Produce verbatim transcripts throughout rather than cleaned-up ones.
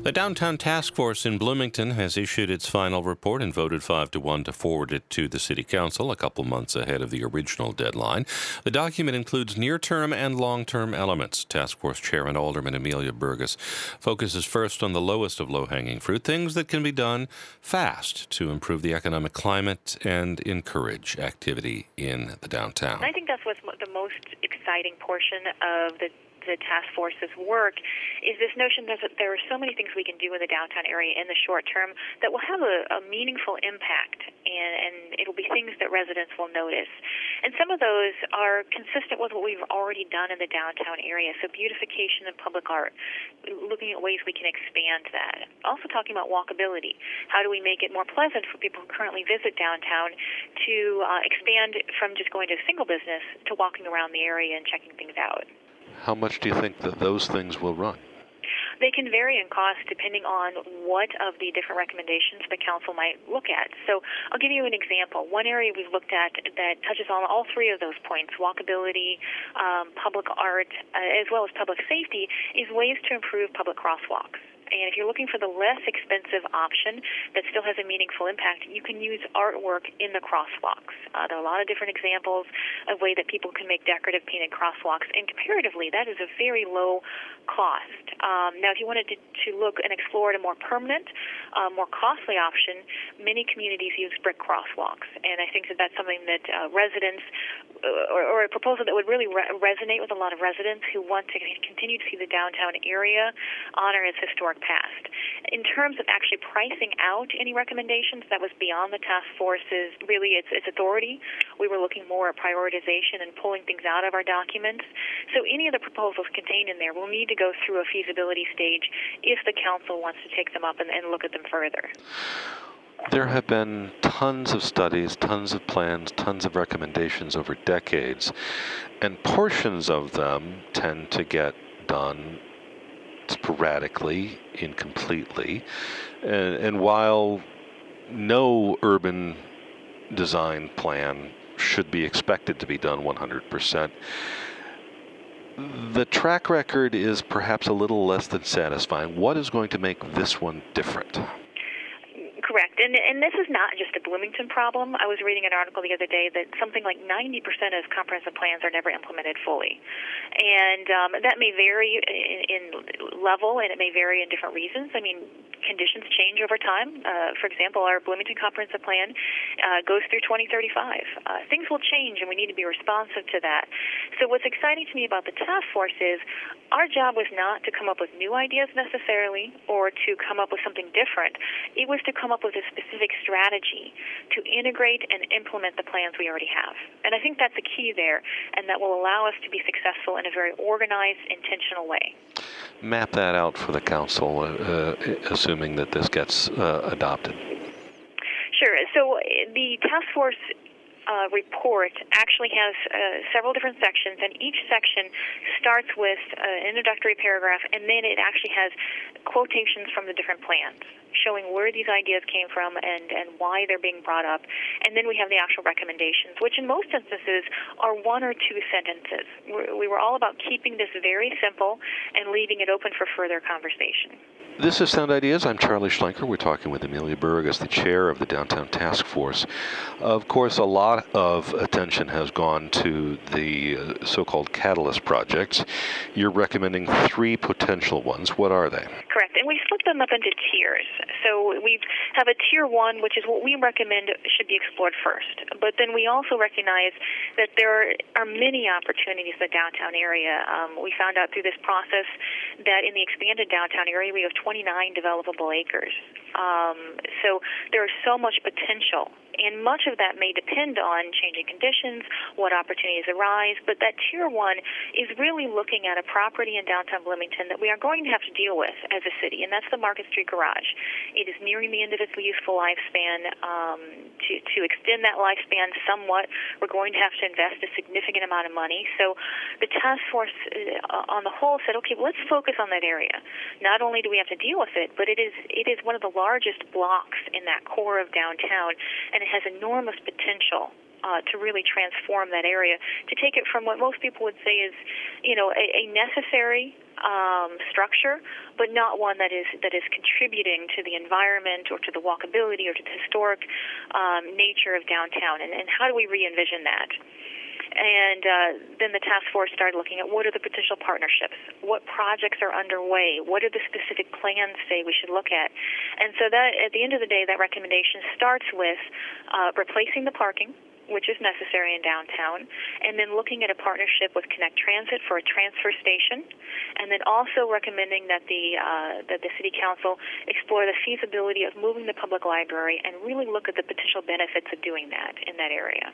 The Downtown Task Force in Bloomington has issued its final report and voted five to one to forward it to the City Council a couple months ahead of the original deadline. The document includes near-term and long-term elements. Task Force Chair and Alderman Amelia Burgess focuses first on the lowest of low-hanging fruit, things that can be done fast to improve the economic climate and encourage activity in the downtown. I think that's what's the most exciting portion of the the task force's work is this notion that there are so many things we can do in the downtown area in the short term that will have a, a meaningful impact, and, and it'll be things that residents will notice. And some of those are consistent with what we've already done in the downtown area, so beautification and public art, looking at ways we can expand that. Also talking about walkability. How do we make it more pleasant for people who currently visit downtown to uh, expand from just going to a single business to walking around the area and checking things out. How much do you think that those things will run? They can vary in cost depending on what of the different recommendations the council might look at. So I'll give you an example. One area we've looked at that touches on all three of those points, walkability, um, public art, uh, as well as public safety, is ways to improve public crosswalks. And if you're looking for the less expensive option that still has a meaningful impact, you can use artwork in the crosswalks. Uh, there are a lot of different examples of way that people can make decorative painted crosswalks, and comparatively, that is a very low cost. Um, now, if you wanted to, to look and explore a more permanent, uh, more costly option, many communities use brick crosswalks, and I think that that's something that uh, residents, uh, or, or a proposal that would really re- resonate with a lot of residents who want to continue to see the downtown area honor its historic past. In terms of actually pricing out any recommendations, that was beyond the task force's, really its, its authority. We were looking more at prioritization and pulling things out of our documents. So any of the proposals contained in there will need to go through a feasibility stage if the council wants to take them up and, and look at them further. There have been tons of studies, tons of plans, tons of recommendations over decades, and portions of them tend to get done sporadically, incompletely, and, and while no urban design plan should be expected to be done one hundred percent, the track record is perhaps a little less than satisfying. What is going to make this one different? Correct. And and this is not just a Bloomington problem. I was reading an article the other day that something like ninety percent of comprehensive plans are never implemented fully. And um, that may vary in, in level, and it may vary in different reasons. I mean, conditions change over time. Uh, for example, our Bloomington Comprehensive Plan uh, goes through twenty thirty-five. Uh, things will change, and we need to be responsive to that. So what's exciting to me about the task force is our job was not to come up with new ideas necessarily or to come up with something different. It was to come up with a specific strategy to integrate and implement the plans we already have. And I think that's the key there, and that will allow us to be successful in a very organized, intentional way. Map that out for the council, uh, assuming that this gets uh, adopted. Sure. So the task force Uh, report actually has uh, several different sections, and each section starts with uh, an introductory paragraph, and then it actually has quotations from the different plans, showing where these ideas came from and, and why they're being brought up. And then we have the actual recommendations, which in most instances are one or two sentences. We're, we were all about keeping this very simple and leaving it open for further conversation. This is Sound Ideas. I'm Charlie Schlenker. We're talking with Amelia Burgess, the chair of the Downtown Task Force. Of course, a lot of attention has gone to the uh, so-called catalyst projects. You're recommending three potential ones. What are they? Correct. And we split them up into tiers. So we have a tier one, which is what we recommend should be explored first. But then we also recognize that there are many opportunities in the downtown area. Um, we found out through this process that in the expanded downtown area, we have twenty-nine developable acres. Um, so there is so much potential, and much of that may depend on changing conditions, what opportunities arise, but that tier one is really looking at a property in downtown Bloomington that we are going to have to deal with as a city, and that's the Market Street Garage. It is nearing the end of its useful lifespan. Um, to, to extend that lifespan somewhat, we're going to have to invest a significant amount of money. So the task force uh, on the whole said, okay, well, let's focus on that area. Not only do we have to deal with it, but it is it is one of the largest blocks in that core of downtown, and it has enormous potential uh, to really transform that area, to take it from what most people would say is, you know, a, a necessary um, structure, but not one that is that is contributing to the environment or to the walkability or to the historic um, nature of downtown. And, and how do we re-envision that? And uh, then the task force started looking at what are the potential partnerships, what projects are underway, what do the specific plans say we should look at. And so that, at the end of the day, that recommendation starts with uh, replacing the parking, which is necessary in downtown, and then looking at a partnership with Connect Transit for a transfer station, and then also recommending that the uh, that the City Council explore the feasibility of moving the public library and really look at the potential benefits of doing that in that area.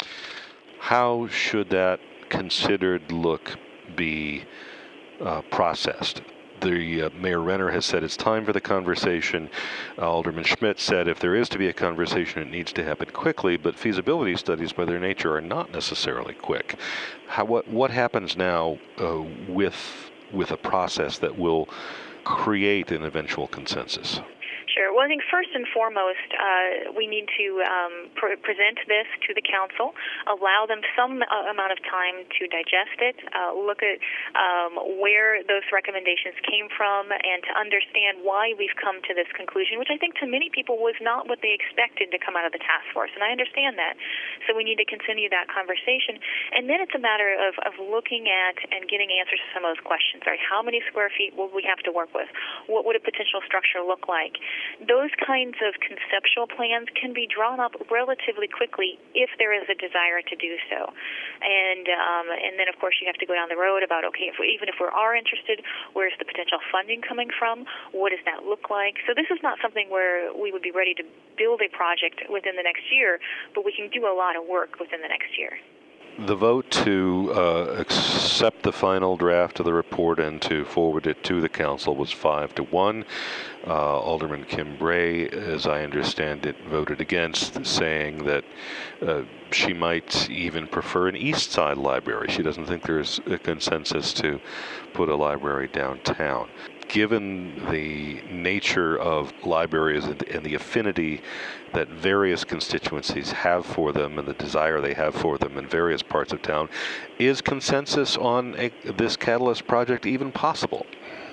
How should that considered look be uh, processed? The uh, Mayor Renner has said it's time for the conversation. Uh, Alderman Schmidt said if there is to be a conversation, it needs to happen quickly, but feasibility studies by their nature are not necessarily quick. How, what, what happens now uh, with, with a process that will create an eventual consensus? Sure. Well, I think first and foremost, uh, we need to um, pr- present this to the council, allow them some uh, amount of time to digest it, uh, look at um, where those recommendations came from, and to understand why we've come to this conclusion, which I think to many people was not what they expected to come out of the task force, and I understand that. So we need to continue that conversation. And then it's a matter of, of looking at and getting answers to some of those questions. Right? How many square feet will we have to work with? What would a potential structure look like? Those kinds of conceptual plans can be drawn up relatively quickly if there is a desire to do so. And um, and then, of course, you have to go down the road about, okay, if we, even if we are interested, where's the potential funding coming from? What does that look like? So this is not something where we would be ready to build a project within the next year, but we can do a lot of work within the next year. The vote to uh, accept the final draft of the report and to forward it to the council was five to one. Uh, Alderman Kim Bray, as I understand it, voted against, saying that uh, she might even prefer an East Side library. She doesn't think there's a consensus to put a library downtown. Given the nature of libraries and, and the affinity that various constituencies have for them and the desire they have for them in various parts of town, is consensus on a, this Catalyst project even possible?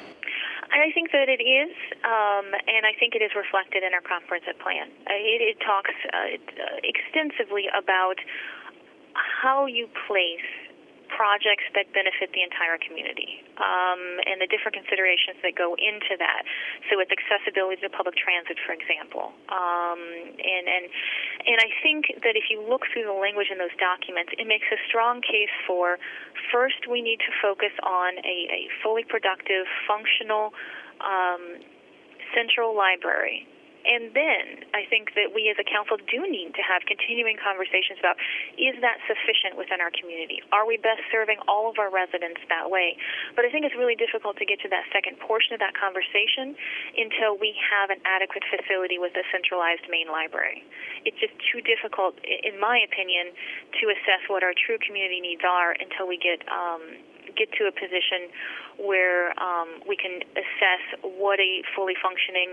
I think that it is, um, and I think it is reflected in our comprehensive plan. Uh, it, it talks uh, extensively about how you place projects that benefit the entire community, um, and the different considerations that go into that. So it's accessibility to public transit, for example. Um, and, and, and I think that if you look through the language in those documents, it makes a strong case for, first, we need to focus on a, a fully productive, functional, um, central library. And then I think that we as a council do need to have continuing conversations about, is that sufficient within our community? Are we best serving all of our residents that way? But I think it's really difficult to get to that second portion of that conversation until we have an adequate facility with a centralized main library. It's just too difficult, in my opinion, to assess what our true community needs are until we get um, get to a position where um, we can assess what a fully functioning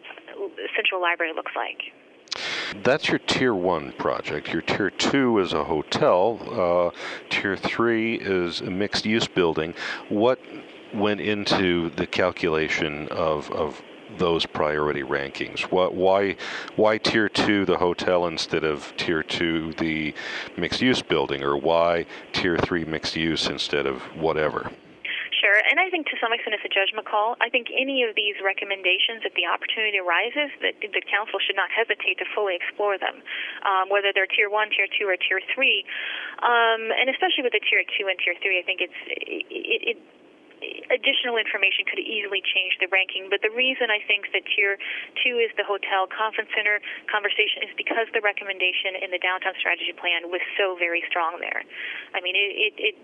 central library looks like. That's your tier one project. Your tier two is a hotel. Uh, tier three is a mixed use building. What went into the calculation of, of those priority rankings? What, why, why tier two the hotel instead of tier two the mixed use building, or why tier three mixed use instead of whatever? Sure, and I think to some extent it's a judgment call. I think any of these recommendations, if the opportunity arises, that the council should not hesitate to fully explore them, um, whether they're tier one, tier two, or tier three. Um, and especially with the tier two and tier three, I think it's it, it additional information could easily change the ranking. But the reason I think that tier two is the hotel conference center conversation is because the recommendation in the downtown strategy plan was so very strong there. I mean, it, it, it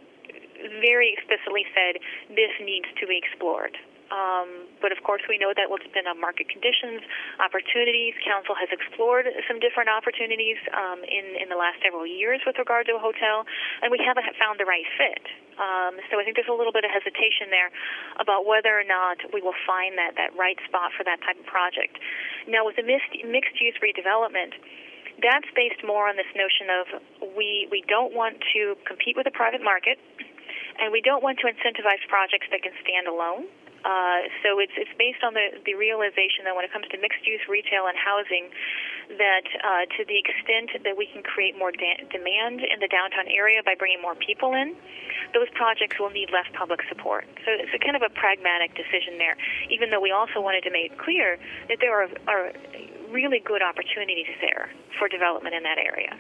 very explicitly said this needs to be explored. Um, but of course, we know that will depend on market conditions, opportunities. Council has explored some different opportunities um, in, in the last several years with regard to a hotel, and we haven't found the right fit. Um, so I think there's a little bit of hesitation there about whether or not we will find that, that right spot for that type of project. Now, with the mixed, mixed-use redevelopment, that's based more on this notion of we, we don't want to compete with the private market, and we don't want to incentivize projects that can stand alone. Uh, so it's it's based on the, the realization that when it comes to mixed-use retail and housing, that uh, to the extent that we can create more da- demand in the downtown area by bringing more people in, those projects will need less public support. So it's a kind of a pragmatic decision there, even though we also wanted to make clear that there are, are really good opportunities there for development in that area.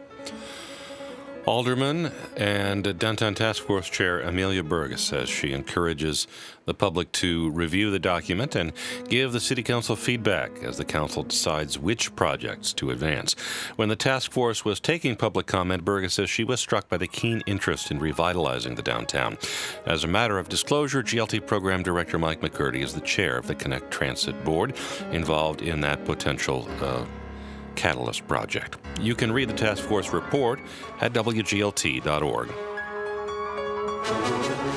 Alderman and Downtown Task Force Chair Amelia Burgess says she encourages the public to review the document and give the City Council feedback as the Council decides which projects to advance. When the task force was taking public comment, Burgess says she was struck by the keen interest in revitalizing the downtown. As a matter of disclosure, G L T Program Director Mike McCurdy is the chair of the Connect Transit Board involved in that potential uh, Catalyst project. You can read the task force report at W G L T dot org.